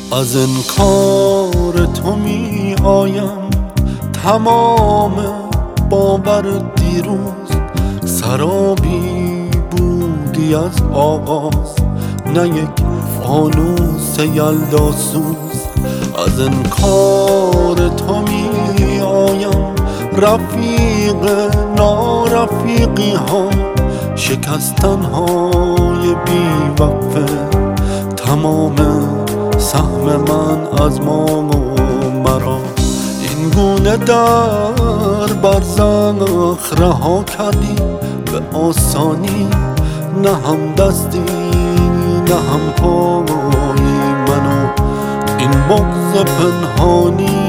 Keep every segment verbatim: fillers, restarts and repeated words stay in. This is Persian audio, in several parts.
از انکار تو می آیم تمام باور دیروز، سرابی بودی از آغاز، نه یک فانوس یلداسوز. از انکار تو می آیم رفیق نارفیقی ها، شکستن های بی وقفه، تمام سهم من از ما و مرا. این گونه در برزخ رها کردی به آسانی، نه هم دستی نه هم پایی منو این بغض پنهانی.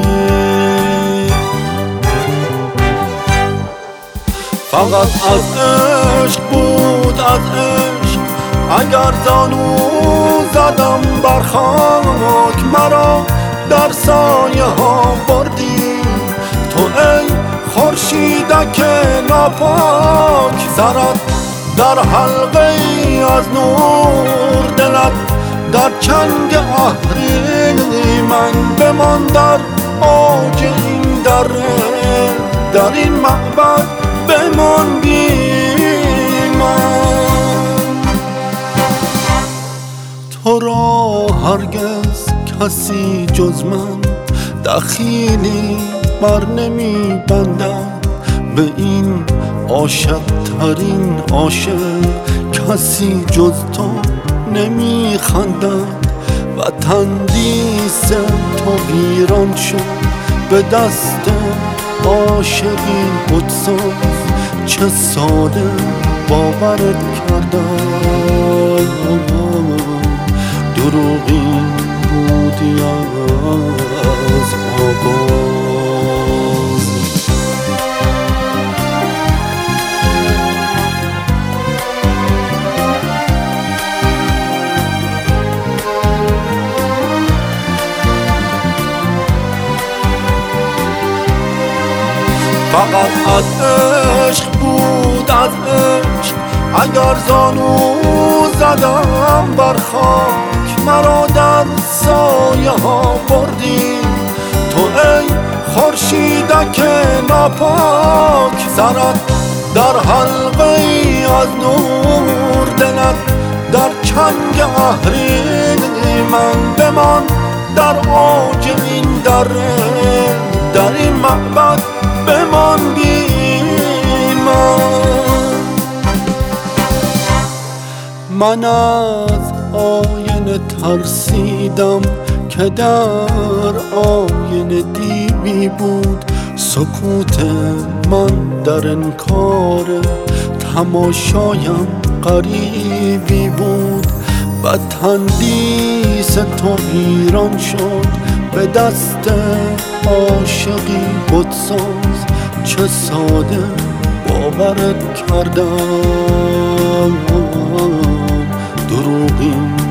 فقط از عشق بود، از عشق اگر زانو زدم بر خاک، مرا در سایه ها بردی تو ای خورشیدک ناپاک. سرت در حلقه ای از نور، دلت در چنگ اهریمن، بمان در اوج این دره، در این معبد بمان بی من. تو را هرگز کسی جز من دخیلی بر نمی بندد، به این عاشق ترین عاشق کسی جز تو نمی خندد. و تندیس تو ویران شد به دست عاشقی خودساز، چه ساده باورت کردم، دروغی بودی از آغاز. فقط از عشق بود، از عشق اگر زانو زدم بر خاک، مرا در سایه ها بردی تو ای خورشیدک ناپاک. سرت در حلقه ای از نور، دلت در چنگ اهریمن، بمان در اوج این دره، در این معبد بمان بی من. من از آینه ترسیدم که در آینه دیوی بود، سکوت من در انکار تماشایم غریبی بود. و تندیس تو ویران شد به دست عاشقی خودساز، چه ساده باورت کردم، دروغی